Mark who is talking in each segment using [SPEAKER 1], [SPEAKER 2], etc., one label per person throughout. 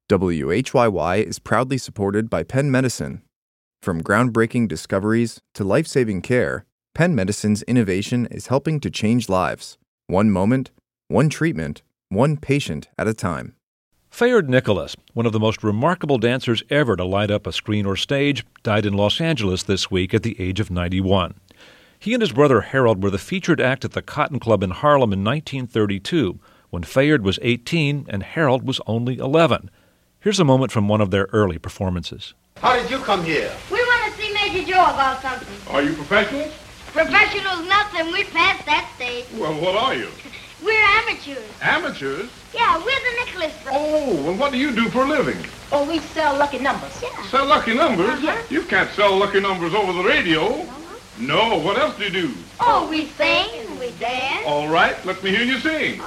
[SPEAKER 1] WHYY is proudly supported by Penn Medicine. From groundbreaking discoveries to life-saving care, Penn Medicine's innovation is helping to change lives. One moment, one treatment, one patient at a time.
[SPEAKER 2] Fayard Nicholas, one of the most remarkable dancers ever to light up a screen or stage, died in Los Angeles this week at the age of 91. He and his brother Harold were the featured act at the Cotton Club in Harlem in 1932, when Fayard was 18 and Harold was only 11. Here's a moment from one of their early performances.
[SPEAKER 3] How did you come here?
[SPEAKER 4] We want to see Major Joe about something.
[SPEAKER 3] Are you professionals?
[SPEAKER 4] Professionals nothing. We passed that stage.
[SPEAKER 3] Well, what are you?
[SPEAKER 4] We're amateurs.
[SPEAKER 3] Amateurs?
[SPEAKER 4] Yeah, we're the Nicholas brothers.
[SPEAKER 3] Oh, and what do you do for a living?
[SPEAKER 4] Oh, we sell lucky numbers. Yeah.
[SPEAKER 3] Sell lucky numbers?
[SPEAKER 4] Uh-huh.
[SPEAKER 3] You can't sell lucky numbers over the radio.
[SPEAKER 4] Uh-huh.
[SPEAKER 3] No, what else do you do?
[SPEAKER 4] Oh, we sing and we dance.
[SPEAKER 3] All right, let me hear you sing.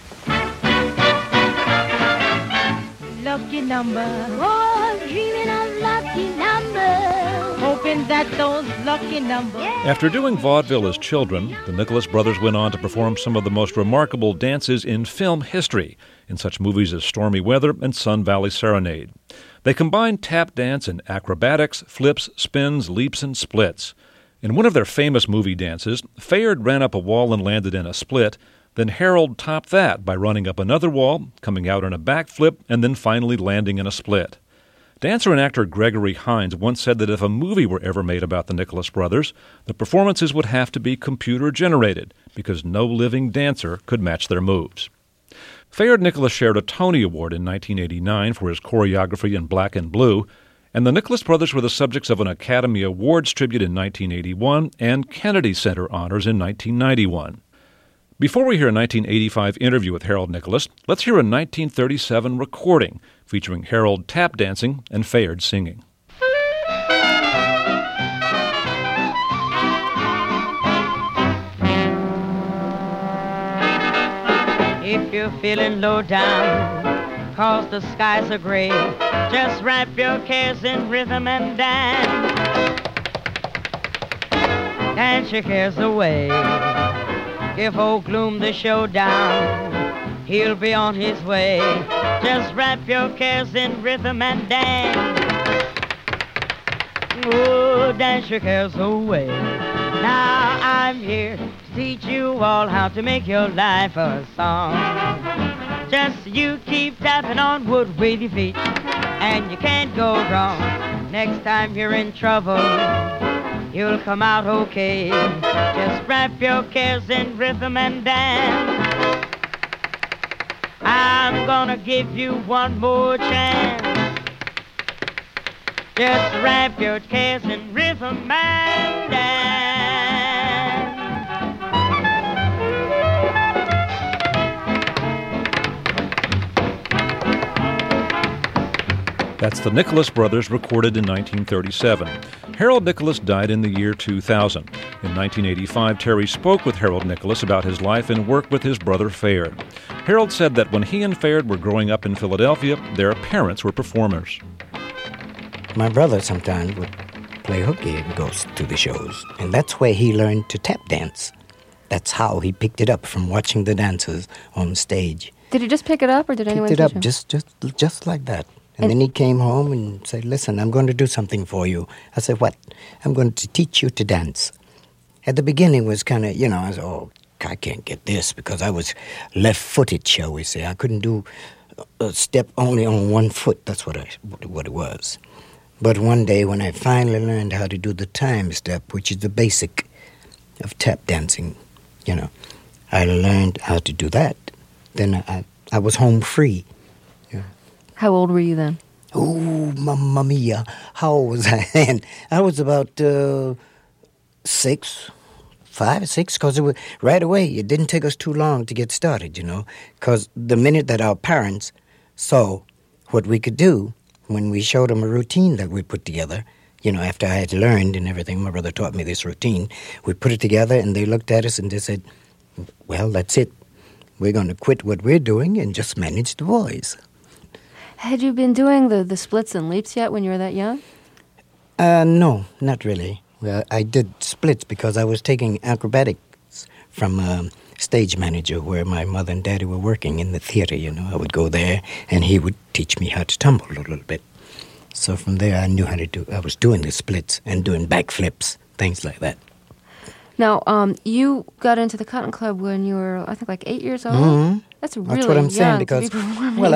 [SPEAKER 5] Lucky number, oh, dreaming of lucky number, hoping that those lucky numbers.
[SPEAKER 2] After doing vaudeville as children, the Nicholas brothers went on to perform some of the most remarkable dances in film history, in such movies as Stormy Weather and Sun Valley Serenade. They combined tap dance and acrobatics, flips, spins, leaps, and splits. In one of their famous movie dances, Fayard ran up a wall and landed in a split. Then Harold topped that by running up another wall, coming out in a backflip, and then finally landing in a split. Dancer and actor Gregory Hines once said that if a movie were ever made about the Nicholas brothers, the performances would have to be computer-generated, because no living dancer could match their moves. Fayard Nicholas shared a Tony Award in 1989 for his choreography in Black and Blue, and the Nicholas brothers were the subjects of an Academy Awards tribute in 1981 and Kennedy Center honors in 1991. Before we hear a 1985 interview with Harold Nicholas, let's hear a 1937 recording featuring Harold tap dancing and Fayard singing.
[SPEAKER 5] If you're feeling low down, 'cause the skies are gray, just wrap your cares in rhythm and dance. Dance your cares away. Give old gloom the showdown, he'll be on his way. Just wrap your cares in rhythm and dance. Oh, dance your cares away. Now I'm here to teach you all how to make your life a song. Just you keep tapping on wood with your feet, and you can't go wrong. Next time you're in trouble, you'll come out okay. Just wrap your cares in rhythm and dance. I'm gonna give you one more chance. Just wrap your cares in rhythm and dance.
[SPEAKER 2] That's the Nicholas brothers, recorded in 1937. Harold Nicholas died in the year 2000. In 1985, Terry spoke with Harold Nicholas about his life and work with his brother Fayard. Harold said that when he and Fayard were growing up in Philadelphia, their parents were performers.
[SPEAKER 6] My brother sometimes would play hooky and go to the shows, and that's where he learned to tap dance. That's how he picked it up from watching the dancers on stage.
[SPEAKER 7] Did he just pick it up, or did anyone
[SPEAKER 6] teach him?
[SPEAKER 7] Picked
[SPEAKER 6] it up just like that. And then he came home and said, "Listen, I'm going to do something for you." I said, "What?" "I'm going to teach you to dance." At the beginning it was kind of, I said, "Oh, I can't get this," because I was left-footed, shall we say. I couldn't do a step only on one foot. That's what it was. But one day when I finally learned how to do the time step, which is the basic of tap dancing, I learned how to do that. Then I was home free.
[SPEAKER 7] How old were you then?
[SPEAKER 6] Oh, mamma mia. How old was I then? I was about 5 or 6, because it was right away. It didn't take us too long to get started, because the minute that our parents saw what we could do, when we showed them a routine that we put together, after I had learned and everything, my brother taught me this routine, we put it together and they looked at us and they said, "Well, that's it. We're going to quit what we're doing and just manage the boys."
[SPEAKER 7] Had you been doing the splits and leaps yet when you were that young?
[SPEAKER 6] No, not really. Well, I did splits because I was taking acrobatics from stage manager where my mother and daddy were working in the theater, you know. I would go there, and he would teach me how to tumble a little bit. So from there, I knew how to do. I was doing the splits and doing backflips, things like that.
[SPEAKER 7] Now, you got into the Cotton Club when you were, I think, like 8 years old?
[SPEAKER 6] Mm-hmm.
[SPEAKER 7] That's really
[SPEAKER 6] That's what I'm saying,
[SPEAKER 7] young
[SPEAKER 6] because,
[SPEAKER 7] to be performing.
[SPEAKER 6] well,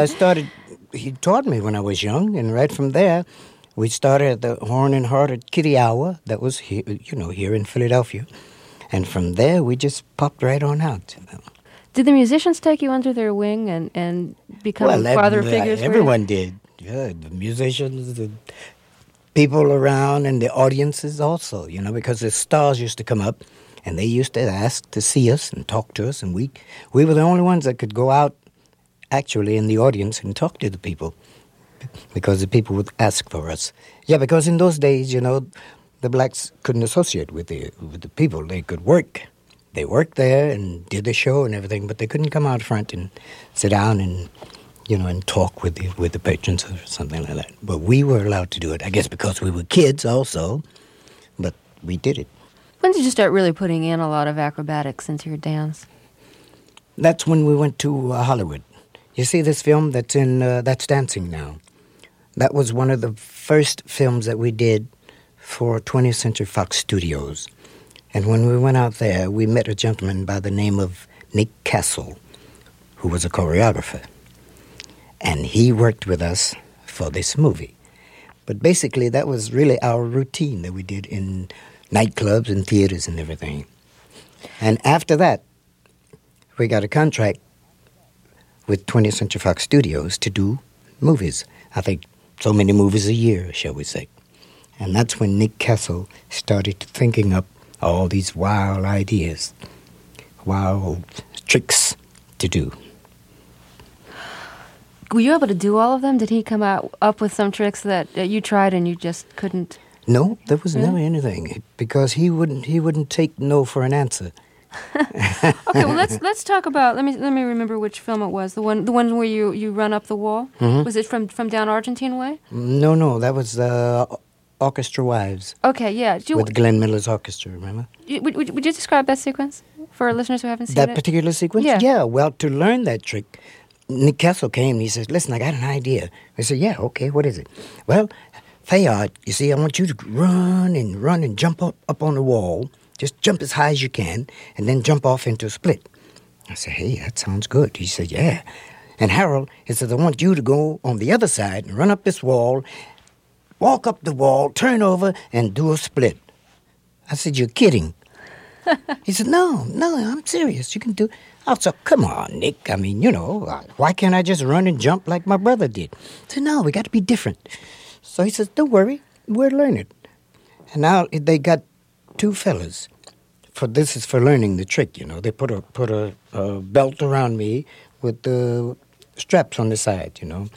[SPEAKER 6] he taught me when I was young, and right from there, we started at the Horn and Heart at Kitty Hour, that was here, here in Philadelphia. And from there, we just popped right on out.
[SPEAKER 7] Did the musicians take you under their wing and become father figures for you?
[SPEAKER 6] Everyone did. Yeah, the musicians, the people around, and the audiences also, because the stars used to come up, and they used to ask to see us and talk to us, and we were the only ones that could go out actually in the audience and talk to the people, because the people would ask for us. Yeah, because in those days, the blacks couldn't associate with the people. They could work. They worked there and did the show and everything, but they couldn't come out front and sit down and and talk with the patrons or something like that. But we were allowed to do it, I guess because we were kids also, but we did it.
[SPEAKER 7] When did you start really putting in a lot of acrobatics into your dance?
[SPEAKER 6] That's when we went to Hollywood. You see this film that's dancing now? That was one of the first films that we did for 20th Century Fox Studios. And when we went out there, we met a gentleman by the name of Nick Castle, who was a choreographer. And he worked with us for this movie. But basically, that was really our routine that we did in nightclubs and theaters and everything. And after that, we got a contract with 20th Century Fox Studios to do movies. I think so many movies a year, shall we say. And that's when Nick Castle started thinking up all these wild ideas, wild tricks to do.
[SPEAKER 7] Were you able to do all of them? Did he come up with some tricks that you tried and you just couldn't?
[SPEAKER 6] No, there was never anything, because he wouldn't take no for an answer.
[SPEAKER 7] Okay, well let's talk about. Let me remember which film it was. The one where you run up the wall. Mm-hmm. Was it from Down Argentine Way?
[SPEAKER 6] No, that was Orchestra Wives.
[SPEAKER 7] Okay, yeah.
[SPEAKER 6] With Glenn Miller's orchestra, remember?
[SPEAKER 7] Would you describe that sequence for our listeners who haven't seen it?
[SPEAKER 6] That particular sequence? Yeah. Well, to learn that trick, Nick Castle came and he says, "Listen, I got an idea." I said, "Yeah, okay, what is it?" "Well, Fayard, you see, I want you to run and jump up on the wall. Just jump as high as you can, and then jump off into a split." I said, "Hey, that sounds good." He said, "Yeah." And Harold, he said, "I want you to go on the other side and run up this wall, walk up the wall, turn over, and do a split." I said, "You're kidding." He said, No, I'm serious. You can do it." I said, "Come on, Nick. I mean, why can't I just run and jump like my brother did?" I said, "No, we got to be different." So he says, "Don't worry, we'll learn it." And now they got two fellas. This is for learning the trick, They put a belt around me with the straps on the side,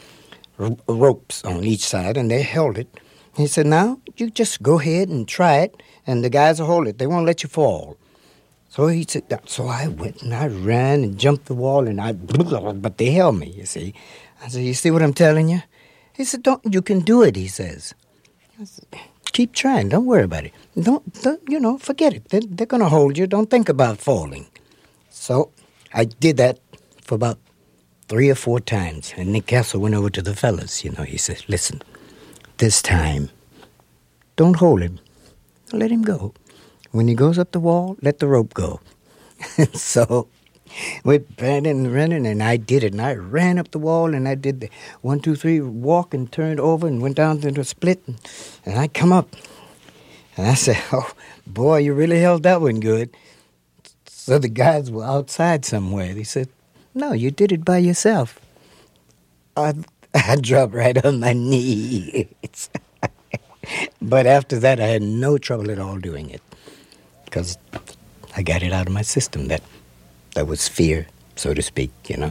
[SPEAKER 6] ropes on each side, and they held it. He said, "Now, you just go ahead and try it, and the guys will hold it. They won't let you fall." So he said, so I went and I ran and jumped the wall, and but they held me, you see. I said, "You see what I'm telling you?" He said, "You can do it," he says. I said, "Keep trying. Don't worry about it. Don't forget it. They're going to hold you. Don't think about falling." So I did that for about 3 or 4 times. And Nick Castle went over to the fellas, He said, "Listen, this time, don't hold him. Let him go. When he goes up the wall, let the rope go." So we ran and running, and I did it. And I ran up the wall, and I did the 1, 2, 3 walk and turned over and went down to the split. And I come up, and I said, "Oh, boy, you really held that one good." So the guys were outside somewhere. They said, "No, you did it by yourself." I dropped right on my knees. But after that, I had no trouble at all doing it, because I got it out of my system. That was fear, so to speak,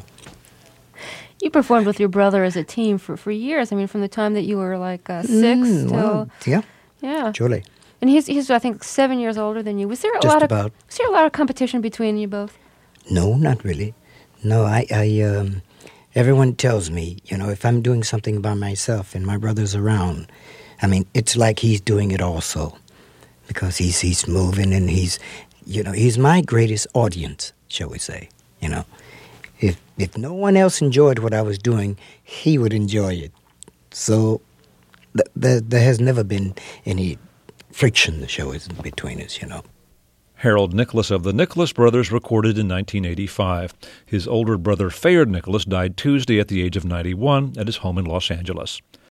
[SPEAKER 7] You performed with your brother as a team for years. I mean, from the time that you were like 6 till...
[SPEAKER 6] Well, yeah, surely.
[SPEAKER 7] And he's I think 7 years older than you. Was there a lot of competition between you both?
[SPEAKER 6] No, not really. No, I everyone tells me, if I'm doing something by myself and my brother's around, I mean, it's like he's doing it also, because he's moving and he's he's my greatest audience, shall we say. If no one else enjoyed what I was doing, he would enjoy it. So there has never been any friction, shall we say, between us,
[SPEAKER 2] Harold Nicholas of the Nicholas Brothers recorded in 1985. His older brother, Fayard Nicholas, died Tuesday at the age of 91 at his home in Los Angeles.